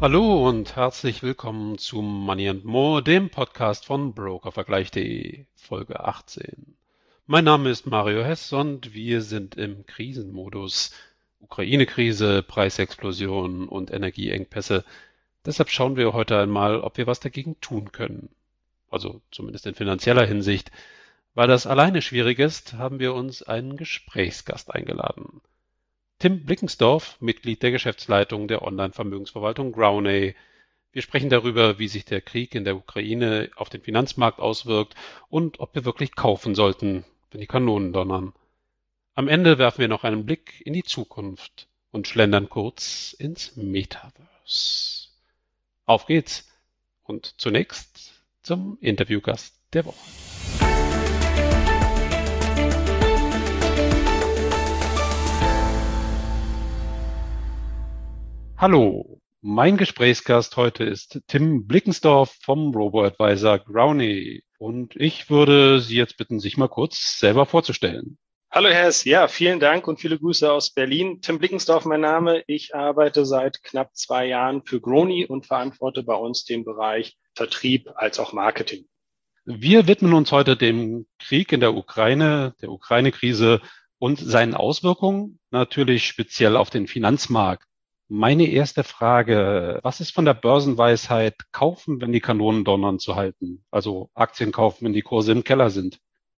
Hallo und herzlich willkommen zu Money and More, dem Podcast von Brokervergleich.de, Folge 18. Mein Name ist Mario Hess und wir sind im Krisenmodus. Ukraine-Krise, Preisexplosion und Energieengpässe. Deshalb schauen wir heute einmal, ob wir was dagegen tun können. Also zumindest in finanzieller Hinsicht. Weil das alleine schwierig ist, haben wir uns einen Gesprächsgast eingeladen. Tim Blickensdorf, Mitglied der Geschäftsleitung der Online-Vermögensverwaltung Growney. Wir sprechen darüber, wie sich der Krieg in der Ukraine auf den Finanzmarkt auswirkt und ob wir wirklich kaufen sollten, wenn die Kanonen donnern. Am Ende werfen wir noch einen Blick in die Zukunft und schlendern kurz ins Metaverse. Auf geht's! Und zunächst zum Interviewgast der Woche. Hallo, mein Gesprächsgast heute ist Tim Blickensdorf vom Robo-Advisor Growney und ich würde Sie jetzt bitten, sich mal kurz selber vorzustellen. Hallo Hess, ja, vielen Dank und viele Grüße aus Berlin. Tim Blickensdorf, mein Name. Ich arbeite seit knapp 2 Jahren für Growney und verantworte bei uns den Bereich Vertrieb als auch Marketing. Wir widmen uns heute dem Krieg in der Ukraine-Krise und seinen Auswirkungen, natürlich speziell auf den Finanzmarkt. Meine erste Frage, was ist von der Börsenweisheit kaufen, wenn die Kanonen donnern zu halten? Also Aktien kaufen, wenn die Kurse im Keller sind.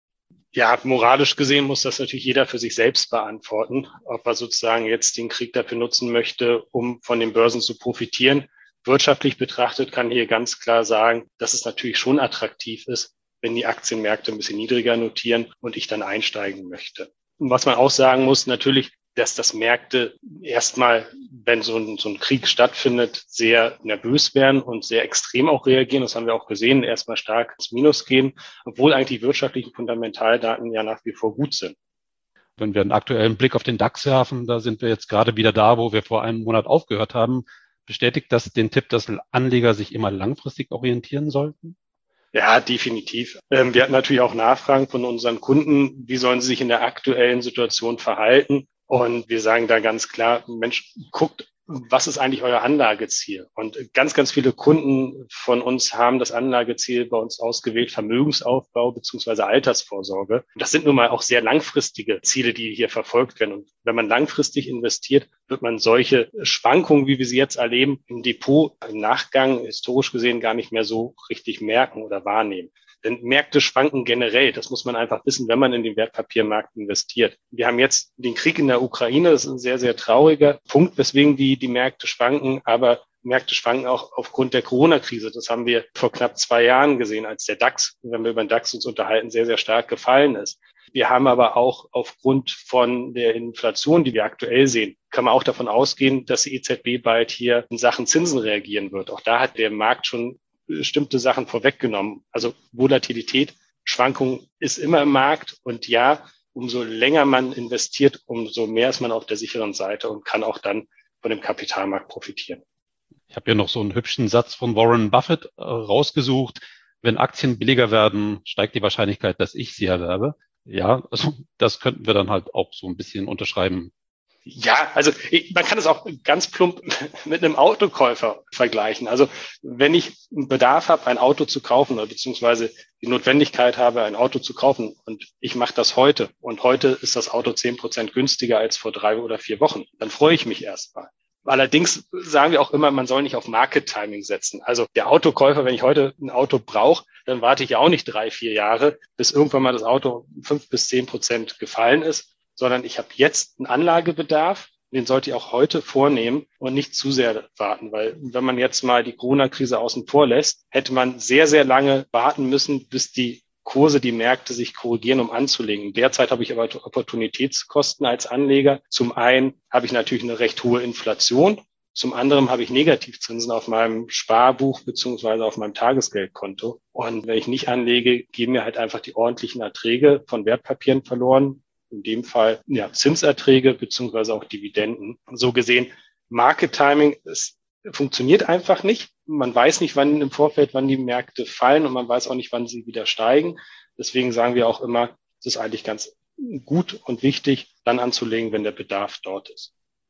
Ja, moralisch gesehen muss das natürlich jeder für sich selbst beantworten, ob er sozusagen jetzt den Krieg dafür nutzen möchte, um von den Börsen zu profitieren. Wirtschaftlich betrachtet kann hier ganz klar sagen, dass es natürlich schon attraktiv ist, wenn die Aktienmärkte ein bisschen niedriger notieren und ich dann einsteigen möchte. Und was man auch sagen muss, natürlich, dass das Märkte erstmal, wenn so ein Krieg stattfindet, sehr nervös werden und sehr extrem auch reagieren. Das haben wir auch gesehen, erstmal stark ins Minus gehen, obwohl eigentlich die wirtschaftlichen Fundamentaldaten ja nach wie vor gut sind. Wenn wir einen aktuellen Blick auf den DAX werfen, da sind wir jetzt gerade wieder da, wo wir vor einem Monat aufgehört haben. Bestätigt das den Tipp, dass Anleger sich immer langfristig orientieren sollten? Ja, definitiv. Wir hatten natürlich auch Nachfragen von unseren Kunden, wie sollen sie sich in der aktuellen Situation verhalten? Und wir sagen da ganz klar, Mensch, guckt, was ist eigentlich euer Anlageziel? Und ganz, ganz viele Kunden von uns haben das Anlageziel bei uns ausgewählt, Vermögensaufbau beziehungsweise Altersvorsorge. Und das sind nun mal auch sehr langfristige Ziele, die hier verfolgt werden. Und wenn man langfristig investiert, wird man solche Schwankungen, wie wir sie jetzt erleben, im Depot im Nachgang historisch gesehen gar nicht mehr so richtig merken oder wahrnehmen. Denn Märkte schwanken generell. Das muss man einfach wissen, wenn man in den Wertpapiermarkt investiert. Wir haben jetzt den Krieg in der Ukraine. Das ist ein sehr, sehr trauriger Punkt, weswegen die Märkte schwanken. Aber Märkte schwanken auch aufgrund der Corona-Krise. Das haben wir vor knapp 2 Jahren gesehen, als der DAX, wenn wir über den DAX uns unterhalten, sehr, sehr stark gefallen ist. Wir haben aber auch aufgrund von der Inflation, die wir aktuell sehen, kann man auch davon ausgehen, dass die EZB bald hier in Sachen Zinsen reagieren wird. Auch da hat der Markt schon bestimmte Sachen vorweggenommen. Also Volatilität, Schwankung ist immer im Markt und ja, umso länger man investiert, umso mehr ist man auf der sicheren Seite und kann auch dann von dem Kapitalmarkt profitieren. Ich habe hier noch so einen hübschen Satz von Warren Buffett rausgesucht. Wenn Aktien billiger werden, steigt die Wahrscheinlichkeit, dass ich sie erwerbe. Ja, also das könnten wir dann halt auch so ein bisschen unterschreiben. Ja, also man kann es auch ganz plump mit einem Autokäufer vergleichen. Also wenn ich einen Bedarf habe, ein Auto zu kaufen oder beziehungsweise die Notwendigkeit habe, ein Auto zu kaufen und ich mache das heute und heute ist das Auto 10% günstiger als vor 3 oder 4 Wochen, dann freue ich mich erstmal. Allerdings sagen wir auch immer, man soll nicht auf Market Timing setzen. Also der Autokäufer, wenn ich heute ein Auto brauche, dann warte ich ja auch nicht 3, 4 Jahre, bis irgendwann mal das Auto 5 bis 10% gefallen ist, sondern ich habe jetzt einen Anlagebedarf, den sollte ich auch heute vornehmen und nicht zu sehr warten, weil wenn man jetzt mal die Corona-Krise außen vor lässt, hätte man sehr, sehr lange warten müssen, bis die Kurse, die Märkte sich korrigieren, um anzulegen. Derzeit habe ich aber Opportunitätskosten als Anleger. Zum einen habe ich natürlich eine recht hohe Inflation. Zum anderen habe ich Negativzinsen auf meinem Sparbuch beziehungsweise auf meinem Tagesgeldkonto. Und wenn ich nicht anlege, gehen mir halt einfach die ordentlichen Erträge von Wertpapieren verloren. In dem Fall ja, Zinserträge beziehungsweise auch Dividenden. So gesehen, Market Timing funktioniert einfach nicht. Man weiß nicht, wann im Vorfeld, wann die Märkte fallen und man weiß auch nicht, wann sie wieder steigen. Deswegen sagen wir auch immer, es ist eigentlich ganz gut und wichtig, dann anzulegen, wenn der Bedarf dort ist.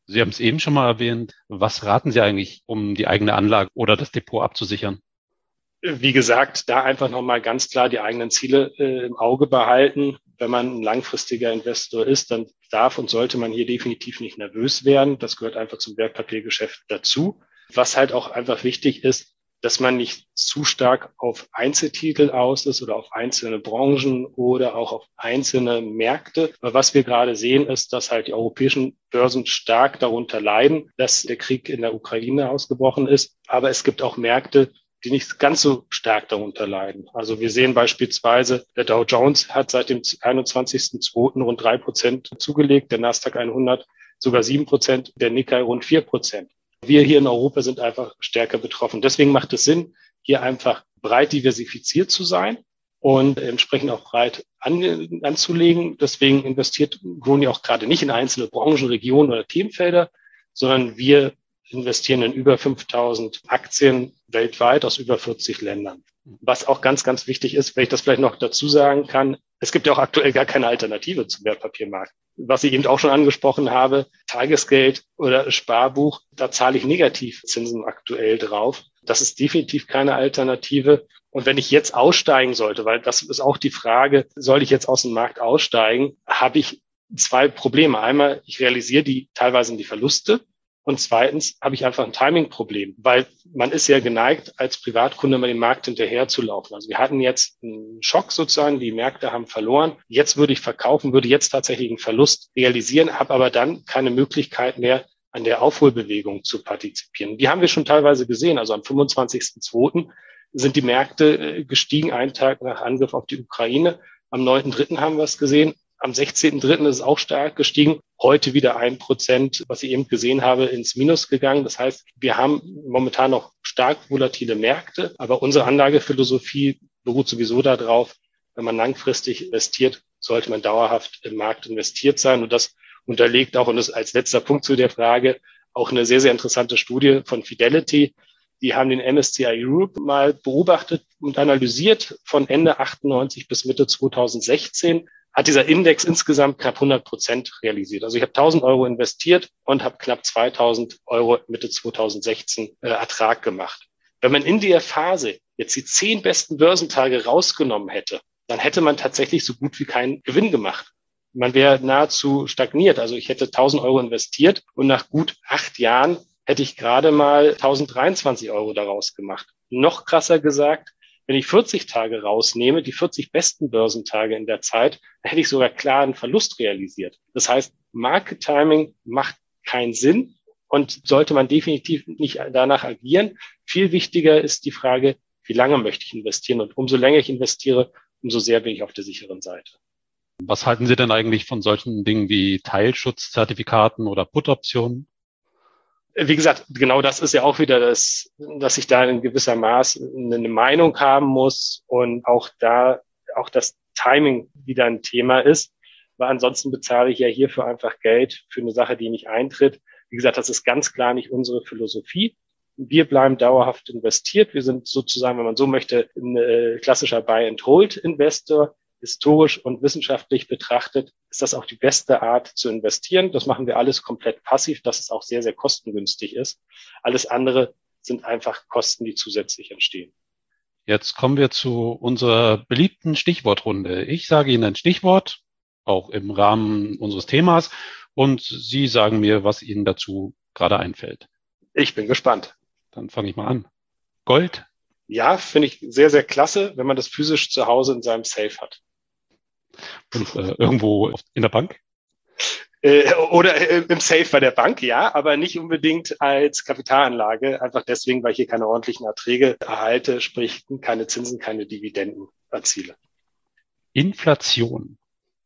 Sie haben es eben schon mal erwähnt. Was raten Sie eigentlich, um die eigene Anlage oder das Depot abzusichern? Wie gesagt, da einfach nochmal ganz klar die eigenen Ziele im Auge behalten. Wenn man ein langfristiger Investor ist, dann darf und sollte man hier definitiv nicht nervös werden. Das gehört einfach zum Wertpapiergeschäft dazu. Was halt auch einfach wichtig ist, dass man nicht zu stark auf Einzeltitel aus ist oder auf einzelne Branchen oder auch auf einzelne Märkte. Weil was wir gerade sehen, ist, dass halt die europäischen Börsen stark darunter leiden, dass der Krieg in der Ukraine ausgebrochen ist. Aber es gibt auch Märkte, die nicht ganz so stark darunter leiden. Also wir sehen beispielsweise, der Dow Jones hat seit dem 21.02. rund 3% zugelegt, der Nasdaq 100 sogar 7%, der Nikkei rund 4%. Wir hier in Europa sind einfach stärker betroffen. Deswegen macht es Sinn, hier einfach breit diversifiziert zu sein und entsprechend auch breit anzulegen. Deswegen investiert Groni auch gerade nicht in einzelne Branchen, Regionen oder Themenfelder, sondern wir investieren in über 5.000 Aktien weltweit aus über 40 Ländern. Was auch ganz, ganz wichtig ist, wenn ich das vielleicht noch dazu sagen kann, es gibt ja auch aktuell gar keine Alternative zum Wertpapiermarkt. Was ich eben auch schon angesprochen habe, Tagesgeld oder Sparbuch, da zahle ich Negativzinsen aktuell drauf. Das ist definitiv keine Alternative. Und wenn ich jetzt aussteigen sollte, weil das ist auch die Frage, soll ich jetzt aus dem Markt aussteigen, habe ich zwei Probleme. Einmal, ich realisiere die teilweise die Verluste. Und zweitens habe ich einfach ein Timing-Problem, weil man ist ja geneigt, als Privatkunde mal den Markt hinterher zu laufen. Also wir hatten jetzt einen Schock sozusagen, die Märkte haben verloren. Jetzt würde ich verkaufen, würde jetzt tatsächlich einen Verlust realisieren, habe aber dann keine Möglichkeit mehr, an der Aufholbewegung zu partizipieren. Die haben wir schon teilweise gesehen. Also am 25.02. sind die Märkte gestiegen, einen Tag nach Angriff auf die Ukraine. Am 9.3. haben wir es gesehen. Am 16.3. ist es auch stark gestiegen. Heute wieder 1%, was ich eben gesehen habe, ins Minus gegangen. Das heißt, wir haben momentan noch stark volatile Märkte, aber unsere Anlagephilosophie beruht sowieso darauf, wenn man langfristig investiert, sollte man dauerhaft im Markt investiert sein. Und das unterlegt auch, und das als letzter Punkt zu der Frage, auch eine sehr, sehr interessante Studie von Fidelity. Die haben den MSCI Europe mal beobachtet und analysiert von Ende 98 bis Mitte 2016. Hat dieser Index insgesamt knapp 100% realisiert. Also ich habe 1.000 Euro investiert und habe knapp 2.000 Euro Mitte 2016 Ertrag gemacht. Wenn man in der Phase jetzt die 10 besten Börsentage rausgenommen hätte, dann hätte man tatsächlich so gut wie keinen Gewinn gemacht. Man wäre nahezu stagniert. Also ich hätte 1.000 Euro investiert und nach gut 8 Jahren hätte ich gerade mal 1.023 Euro daraus gemacht. Noch krasser gesagt, wenn ich 40 Tage rausnehme, die 40 besten Börsentage in der Zeit, dann hätte ich sogar klar einen Verlust realisiert. Das heißt, Market Timing macht keinen Sinn und sollte man definitiv nicht danach agieren. Viel wichtiger ist die Frage, wie lange möchte ich investieren? Und umso länger ich investiere, umso sehr bin ich auf der sicheren Seite. Was halten Sie denn eigentlich von solchen Dingen wie Teilschutzzertifikaten oder Put-Optionen? Wie gesagt, genau das ist ja auch wieder das, dass ich da in gewisser Maß eine Meinung haben muss und auch das Timing wieder ein Thema ist, weil ansonsten bezahle ich ja hierfür einfach Geld für eine Sache, die nicht eintritt. Wie gesagt, das ist ganz klar nicht unsere Philosophie. Wir bleiben dauerhaft investiert. Wir sind sozusagen, wenn man so möchte, ein klassischer Buy-and-Hold-Investor. Historisch und wissenschaftlich betrachtet ist das auch die beste Art zu investieren. Das machen wir alles komplett passiv, dass es auch sehr, sehr kostengünstig ist. Alles andere sind einfach Kosten, die zusätzlich entstehen. Jetzt kommen wir zu unserer beliebten Stichwortrunde. Ich sage Ihnen ein Stichwort, auch im Rahmen unseres Themas, und Sie sagen mir, was Ihnen dazu gerade einfällt. Ich bin gespannt. Dann fange ich mal an. Gold? Ja, finde ich sehr, sehr klasse, wenn man das physisch zu Hause in seinem Safe hat. Und irgendwo in der Bank? Oder im Safe bei der Bank, ja, aber nicht unbedingt als Kapitalanlage. Einfach deswegen, weil ich hier keine ordentlichen Erträge erhalte, sprich keine Zinsen, keine Dividenden erziele. Inflation.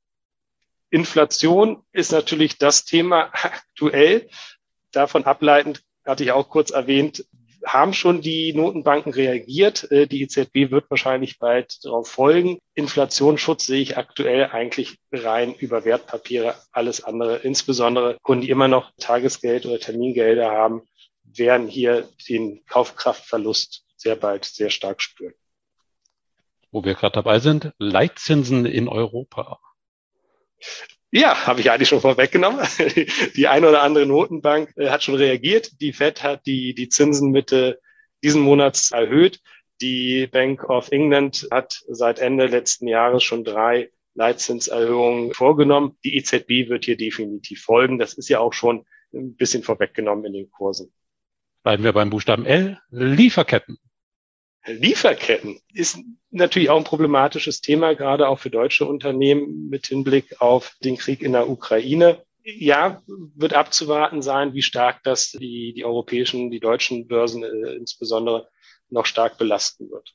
Inflation ist natürlich das Thema aktuell. Davon ableitend hatte ich auch kurz erwähnt, haben schon die Notenbanken reagiert. Die EZB wird wahrscheinlich bald darauf folgen. Inflationsschutz sehe ich aktuell eigentlich rein über Wertpapiere. Alles andere, insbesondere Kunden, die immer noch Tagesgeld oder Termingelder haben, werden hier den Kaufkraftverlust sehr bald sehr stark spüren. Wo wir gerade dabei sind, Leitzinsen in Europa. Ja, habe ich eigentlich schon vorweggenommen. Die eine oder andere Notenbank hat schon reagiert. Die Fed hat die Zinsen Mitte diesen Monats erhöht. Die Bank of England hat seit Ende letzten Jahres schon 3 Leitzinserhöhungen vorgenommen. Die EZB wird hier definitiv folgen. Das ist ja auch schon ein bisschen vorweggenommen in den Kursen. Bleiben wir beim Buchstaben L, Lieferketten. Lieferketten ist natürlich auch ein problematisches Thema, gerade auch für deutsche Unternehmen mit Hinblick auf den Krieg in der Ukraine. Ja, wird abzuwarten sein, wie stark das die europäischen, die deutschen Börsen insbesondere noch stark belasten wird.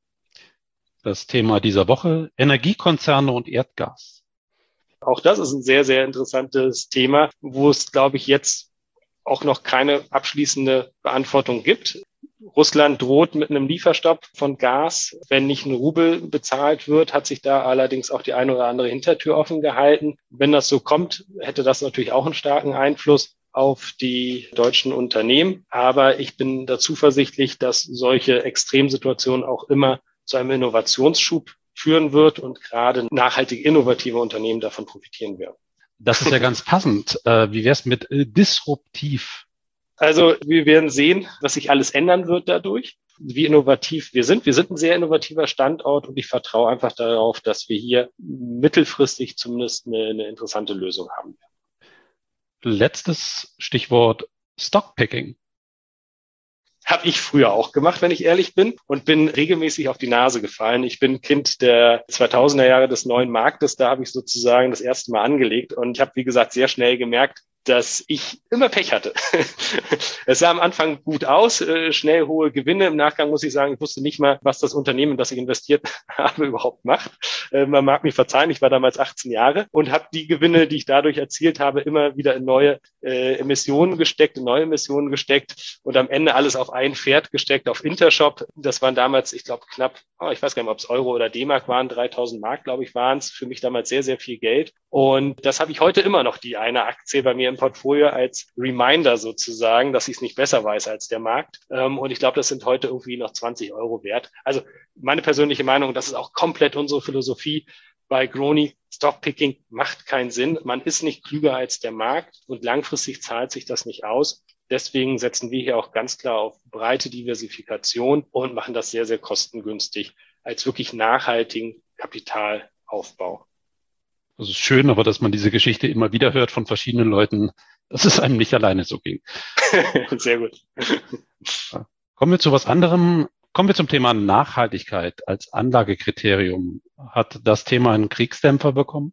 Das Thema dieser Woche, Energiekonzerne und Erdgas. Auch das ist ein sehr, sehr interessantes Thema, wo es, glaube ich, jetzt auch noch keine abschließende Beantwortung gibt. Russland droht mit einem Lieferstopp von Gas. Wenn nicht ein Rubel bezahlt wird, hat sich da allerdings auch die eine oder andere Hintertür offen gehalten. Wenn das so kommt, hätte das natürlich auch einen starken Einfluss auf die deutschen Unternehmen. Aber ich bin da zuversichtlich, dass solche Extremsituationen auch immer zu einem Innovationsschub führen wird und gerade nachhaltig innovative Unternehmen davon profitieren werden. Das ist ja ganz passend. Wie wäre es mit disruptiv? Also wir werden sehen, was sich alles ändern wird dadurch, wie innovativ wir sind. Wir sind ein sehr innovativer Standort und ich vertraue einfach darauf, dass wir hier mittelfristig zumindest eine interessante Lösung haben. Letztes Stichwort Stockpicking. Habe ich früher auch gemacht, wenn ich ehrlich bin, und bin regelmäßig auf die Nase gefallen. Ich bin Kind der 2000er Jahre des neuen Marktes. Da habe ich sozusagen das erste Mal angelegt und ich habe, wie gesagt, sehr schnell gemerkt, dass ich immer Pech hatte. Es sah am Anfang gut aus, schnell hohe Gewinne. Im Nachgang muss ich sagen, ich wusste nicht mal, was das Unternehmen, in das ich investiert habe, überhaupt macht. Man mag mich verzeihen, ich war damals 18 Jahre und habe die Gewinne, die ich dadurch erzielt habe, immer wieder in neue Emissionen gesteckt, und am Ende alles auf ein Pferd gesteckt, auf Intershop. Das waren damals, ich glaube, knapp, ich weiß gar nicht mehr, ob es Euro oder D-Mark waren, 3000 Mark, glaube ich, waren es. Für mich damals sehr, sehr viel Geld. Und das habe ich heute immer noch, die eine Aktie bei mir im Portfolio, als Reminder sozusagen, dass ich es nicht besser weiß als der Markt. Und ich glaube, das sind heute irgendwie noch 20 Euro wert. Also meine persönliche Meinung, das ist auch komplett unsere Philosophie bei Groni. Stockpicking macht keinen Sinn. Man ist nicht klüger als der Markt und langfristig zahlt sich das nicht aus. Deswegen setzen wir hier auch ganz klar auf breite Diversifikation und machen das sehr, sehr kostengünstig als wirklich nachhaltigen Kapitalaufbau. Das ist schön, aber dass man diese Geschichte immer wieder hört von verschiedenen Leuten, dass es einem nicht alleine so ging. Sehr gut. Kommen wir zu was anderem. Kommen wir zum Thema Nachhaltigkeit als Anlagekriterium. Hat das Thema einen Kriegsdämpfer bekommen?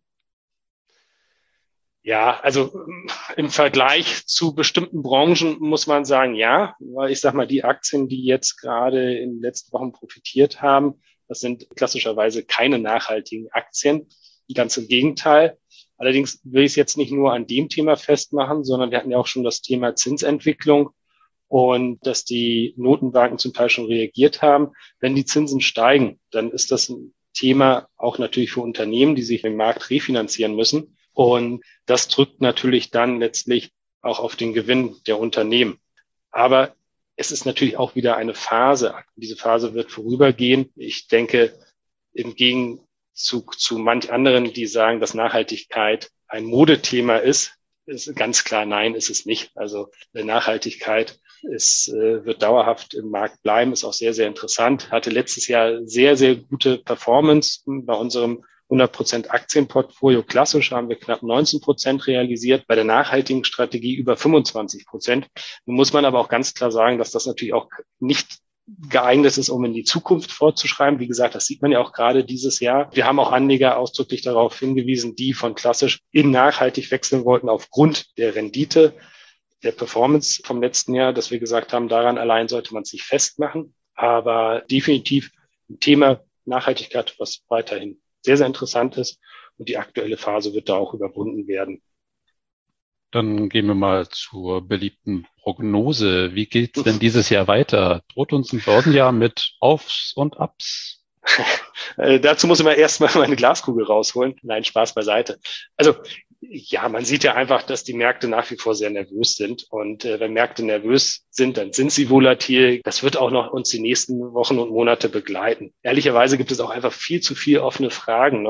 Ja, also im Vergleich zu bestimmten Branchen muss man sagen, ja, weil ich sag mal, die Aktien, die jetzt gerade in den letzten Wochen profitiert haben, das sind klassischerweise keine nachhaltigen Aktien. Ganz im Gegenteil. Allerdings will ich es jetzt nicht nur an dem Thema festmachen, sondern wir hatten ja auch schon das Thema Zinsentwicklung und dass die Notenbanken zum Teil schon reagiert haben. Wenn die Zinsen steigen, dann ist das ein Thema auch natürlich für Unternehmen, die sich im Markt refinanzieren müssen. Und das drückt natürlich dann letztlich auch auf den Gewinn der Unternehmen. Aber es ist natürlich auch wieder eine Phase. Diese Phase wird vorübergehen. Ich denke, im Gegenzug zu manch anderen, die sagen, dass Nachhaltigkeit ein Modethema ist ganz klar, nein, ist es nicht. Also Nachhaltigkeit wird dauerhaft im Markt bleiben, ist auch sehr, sehr interessant. Hatte letztes Jahr sehr, sehr gute Performance bei unserem 100% Aktienportfolio. Klassisch haben wir knapp 19% realisiert, bei der nachhaltigen Strategie über 25%. Nun muss man aber auch ganz klar sagen, dass das natürlich auch nicht geeignet ist, um in die Zukunft vorzuschreiben. Wie gesagt, das sieht man ja auch gerade dieses Jahr. Wir haben auch Anleger ausdrücklich darauf hingewiesen, die von klassisch in nachhaltig wechseln wollten aufgrund der Rendite, der Performance vom letzten Jahr, dass wir gesagt haben, daran allein sollte man sich festmachen. Aber definitiv ein Thema Nachhaltigkeit, was weiterhin sehr, sehr interessant ist. Und die aktuelle Phase wird da auch überwunden werden. Dann gehen wir mal zur beliebten Prognose. Wie geht's denn dieses Jahr weiter? Droht uns ein Börsenjahr mit Aufs und Ups? Dazu muss ich mal erstmal meine Glaskugel rausholen. Nein, Spaß beiseite. Also ja, man sieht ja einfach, dass die Märkte nach wie vor sehr nervös sind. Und wenn Märkte nervös sind, dann sind sie volatil. Das wird auch noch uns die nächsten Wochen und Monate begleiten. Ehrlicherweise gibt es auch einfach viel zu viele offene Fragen noch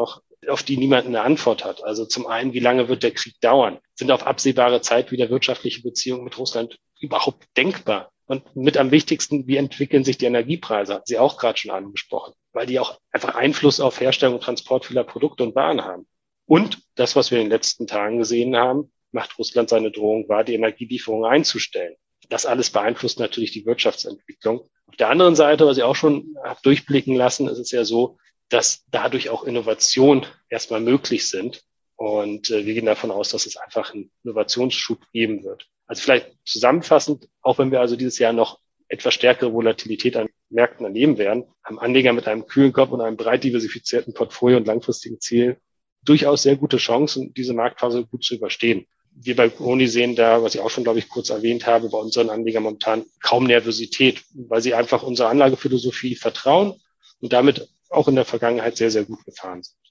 auf die niemand eine Antwort hat. Also zum einen, wie lange wird der Krieg dauern? Sind auf absehbare Zeit wieder wirtschaftliche Beziehungen mit Russland überhaupt denkbar? Und mit am wichtigsten, wie entwickeln sich die Energiepreise? Hat sie auch gerade schon angesprochen, weil die auch einfach Einfluss auf Herstellung und Transport vieler Produkte und Waren haben. Und das, was wir in den letzten Tagen gesehen haben, macht Russland seine Drohung wahr, die Energielieferungen einzustellen. Das alles beeinflusst natürlich die Wirtschaftsentwicklung. Auf der anderen Seite, was ich auch schon habe durchblicken lassen, ist es ja so, dass dadurch auch Innovationen erstmal möglich sind. Und wir gehen davon aus, dass es einfach einen Innovationsschub geben wird. Also vielleicht zusammenfassend, auch wenn wir also dieses Jahr noch etwas stärkere Volatilität an Märkten erleben werden, haben Anleger mit einem kühlen Kopf und einem breit diversifizierten Portfolio und langfristigen Zielen durchaus sehr gute Chancen, diese Marktphase gut zu überstehen. Wir bei Crony sehen da, was ich auch schon, glaube ich, kurz erwähnt habe, bei unseren Anlegern momentan kaum Nervosität, weil sie einfach unserer Anlagephilosophie vertrauen und damit auch in der Vergangenheit sehr, sehr gut gefahren sind.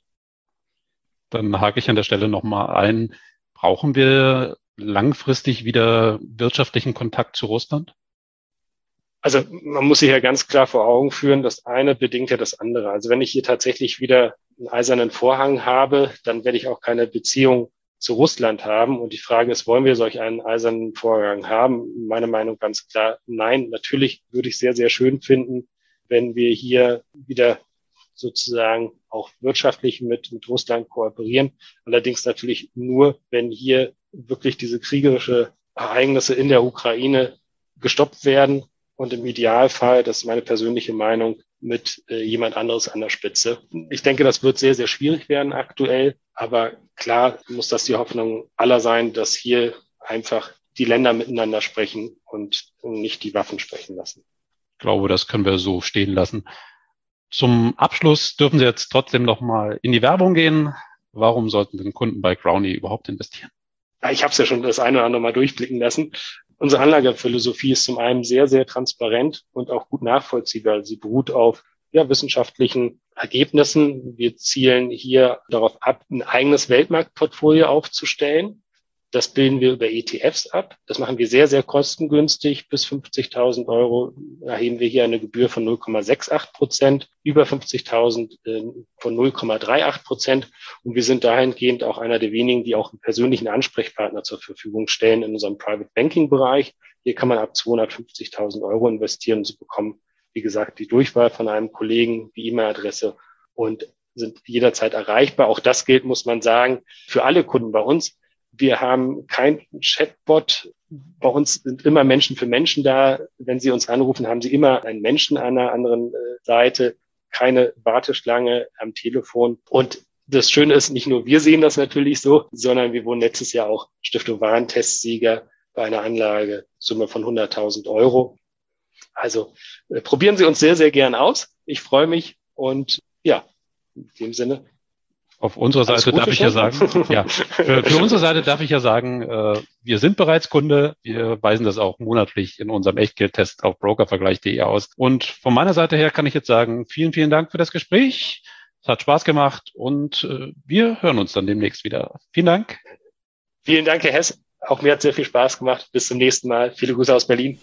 Dann hake ich an der Stelle nochmal ein. Brauchen wir langfristig wieder wirtschaftlichen Kontakt zu Russland? Also man muss sich ja ganz klar vor Augen führen, das eine bedingt ja das andere. Also wenn ich hier tatsächlich wieder einen eisernen Vorhang habe, dann werde ich auch keine Beziehung zu Russland haben. Und die Frage ist, wollen wir solch einen eisernen Vorhang haben? Meine Meinung ganz klar, nein. Natürlich würde ich sehr, sehr schön finden, wenn wir hier wieder sozusagen auch wirtschaftlich mit Russland kooperieren. Allerdings natürlich nur, wenn hier wirklich diese kriegerische Ereignisse in der Ukraine gestoppt werden und im Idealfall, das ist meine persönliche Meinung, mit jemand anderes an der Spitze. Ich denke, das wird sehr, sehr schwierig werden aktuell. Aber klar muss das die Hoffnung aller sein, dass hier einfach die Länder miteinander sprechen und nicht die Waffen sprechen lassen. Ich glaube, das können wir so stehen lassen. Zum Abschluss dürfen Sie jetzt trotzdem noch mal in die Werbung gehen. Warum sollten denn Kunden bei Crony überhaupt investieren? Ja, ich habe es ja schon das eine oder andere Mal durchblicken lassen. Unsere Anlagephilosophie ist zum einen sehr, sehr transparent und auch gut nachvollziehbar. Sie beruht auf wissenschaftlichen Ergebnissen. Wir zielen hier darauf ab, ein eigenes Weltmarktportfolio aufzustellen. Das bilden wir über ETFs ab. Das machen wir sehr, sehr kostengünstig. Bis 50.000 Euro erheben wir hier eine Gebühr von 0,68%, über 50.000 von 0,38%. Und wir sind dahingehend auch einer der wenigen, die auch einen persönlichen Ansprechpartner zur Verfügung stellen in unserem Private Banking Bereich. Hier kann man ab 250.000 Euro investieren und Sie bekommen, wie gesagt, die Durchwahl von einem Kollegen, die E-Mail-Adresse und sind jederzeit erreichbar. Auch das gilt, muss man sagen, für alle Kunden bei uns. Wir haben kein Chatbot. Bei uns sind immer Menschen für Menschen da. Wenn Sie uns anrufen, haben Sie immer einen Menschen an der anderen Seite, keine Warteschlange am Telefon. Und das Schöne ist, nicht nur wir sehen das natürlich so, sondern wir wurden letztes Jahr auch Stiftung Warentestsieger bei einer Anlagesumme von 100.000 Euro. Also probieren Sie uns sehr, sehr gern aus. Ich freue mich und ja, in dem Sinne. Auf unserer Seite darf ich ja sagen, für unsere Seite darf ich ja sagen, wir sind bereits Kunde. Wir weisen das auch monatlich in unserem Echtgeldtest auf brokervergleich.de aus. Und von meiner Seite her kann ich jetzt sagen, vielen, vielen Dank für das Gespräch. Es hat Spaß gemacht und wir hören uns dann demnächst wieder. Vielen Dank. Vielen Dank, Herr Hess. Auch mir hat sehr viel Spaß gemacht. Bis zum nächsten Mal. Viele Grüße aus Berlin.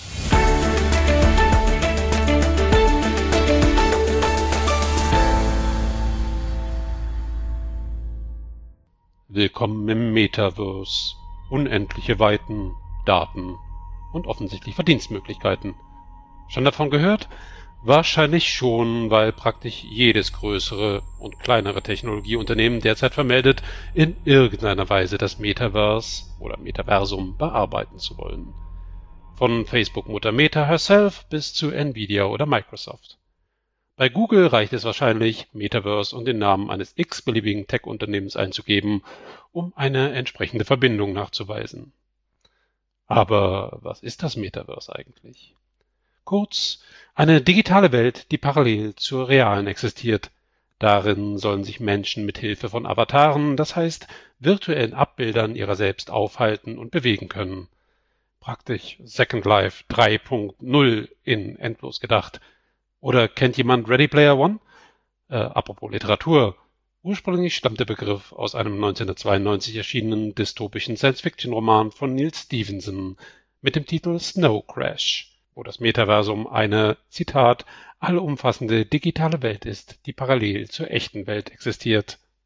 Willkommen im Metaverse. Unendliche Weiten, Daten und offensichtlich Verdienstmöglichkeiten. Schon davon gehört? Wahrscheinlich schon, weil praktisch jedes größere und kleinere Technologieunternehmen derzeit vermeldet, in irgendeiner Weise das Metaverse oder Metaversum bearbeiten zu wollen. Von Facebook-Mutter Meta herself bis zu Nvidia oder Microsoft. Bei Google reicht es wahrscheinlich, Metaverse und den Namen eines x-beliebigen Tech-Unternehmens einzugeben, um eine entsprechende Verbindung nachzuweisen. Aber was ist das Metaverse eigentlich? Kurz, eine digitale Welt, die parallel zur realen existiert. Darin sollen sich Menschen mit Hilfe von Avataren, das heißt virtuellen Abbildern ihrer selbst aufhalten und bewegen können. Praktisch Second Life 3.0 in endlos gedacht. Oder kennt jemand Ready Player One? Apropos Literatur. Ursprünglich stammt der Begriff aus einem 1992 erschienenen dystopischen Science-Fiction-Roman von Neil Stephenson mit dem Titel Snow Crash, wo das Metaversum eine, Zitat, allumfassende digitale Welt ist, die parallel zur echten Welt existiert.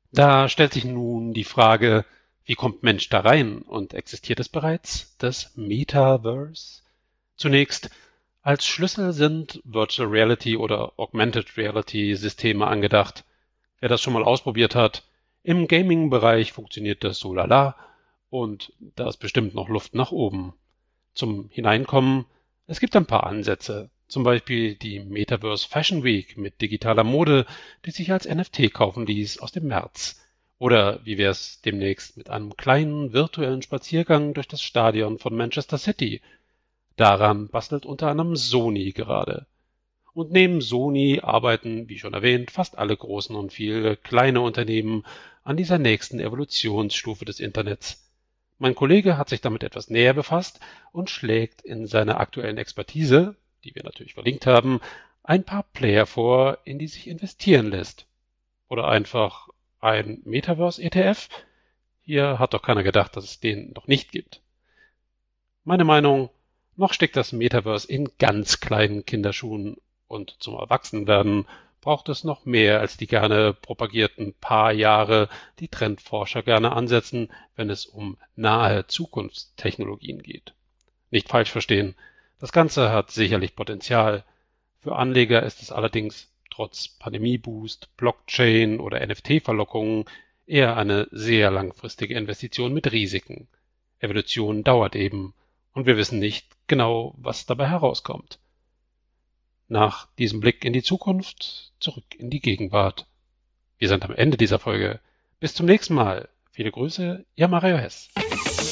Da stellt sich nun die Frage, wie kommt Mensch da rein und existiert es bereits, das Metaverse? Zunächst, als Schlüssel sind Virtual Reality oder Augmented Reality Systeme angedacht. Wer das schon mal ausprobiert hat, im Gaming-Bereich funktioniert das so lala und da ist bestimmt noch Luft nach oben. Zum Hineinkommen, es gibt ein paar Ansätze, zum Beispiel die Metaverse Fashion Week mit digitaler Mode, die sich als NFT kaufen ließ aus dem März. Oder wie wär's demnächst mit einem kleinen virtuellen Spaziergang durch das Stadion von Manchester City? Daran bastelt unter anderem Sony gerade. Und neben Sony arbeiten, wie schon erwähnt, fast alle großen und viele kleine Unternehmen an dieser nächsten Evolutionsstufe des Internets. Mein Kollege hat sich damit etwas näher befasst und schlägt in seiner aktuellen Expertise, die wir natürlich verlinkt haben, ein paar Player vor, in die sich investieren lässt. Oder einfach ein Metaverse-ETF? Hier hat doch keiner gedacht, dass es den noch nicht gibt. Meine Meinung, noch steckt das Metaverse in ganz kleinen Kinderschuhen und zum Erwachsenwerden braucht es noch mehr als die gerne propagierten paar Jahre, die Trendforscher gerne ansetzen, wenn es um nahe Zukunftstechnologien geht. Nicht falsch verstehen, das Ganze hat sicherlich Potenzial. Für Anleger ist es allerdings trotz Pandemieboost, Blockchain oder NFT-Verlockungen eher eine sehr langfristige Investition mit Risiken. Evolution dauert eben und wir wissen nicht genau, was dabei herauskommt. Nach diesem Blick in die Zukunft zurück in die Gegenwart. Wir sind am Ende dieser Folge. Bis zum nächsten Mal. Viele Grüße, Ihr Mario Hess.